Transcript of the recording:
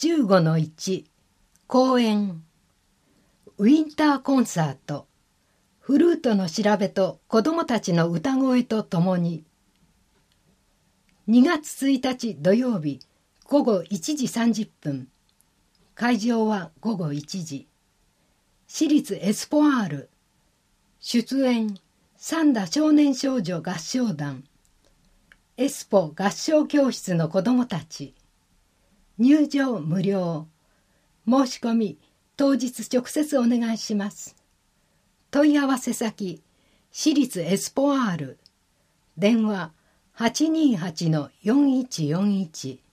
15-1公演ウィンターコンサートフルートの調べと子どもたちの歌声とともに2月1日土曜日午後1時30分会場は午後1時私立エスポワール出演三田少年少女合唱団エスポ合唱教室の子どもたち入場無料申し込み当日直接お願いします。問い合わせ先私立エスポワール電話 828-4141